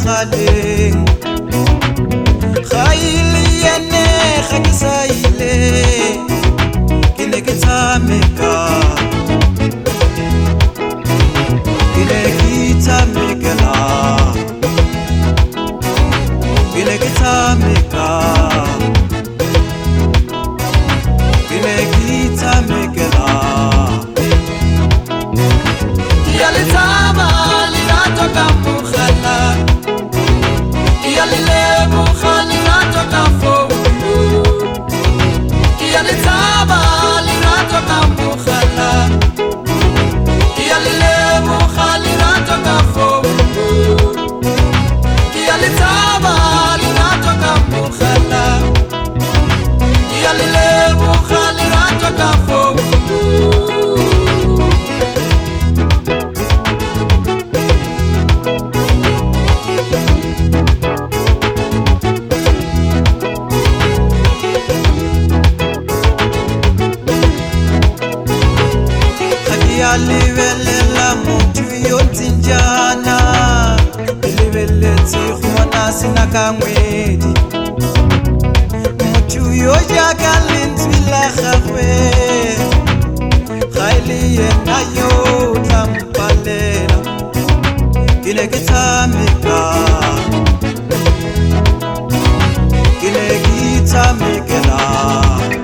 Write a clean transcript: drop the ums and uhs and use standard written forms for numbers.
mogaleng ga ile yene ga ke sa ile ke ne ke tshameka ke ne ke tshamekela ke ne ke tshameka ke ne ke tshamekela ya le tsama le rato ka mogala ya le mogala rato ka founu ya le tsama le rato ka mogala ya le mogala rato ka founu ya le tsama le rato ka mogala ya le mogala rato ka founu libelela motho yo tsinjana lebeletse gona sena ka ngwedi motho yo jaaka lentswe la gagwe ga ile yena yo tlampalela ke ne ke tshameka ke ne ke tshamekela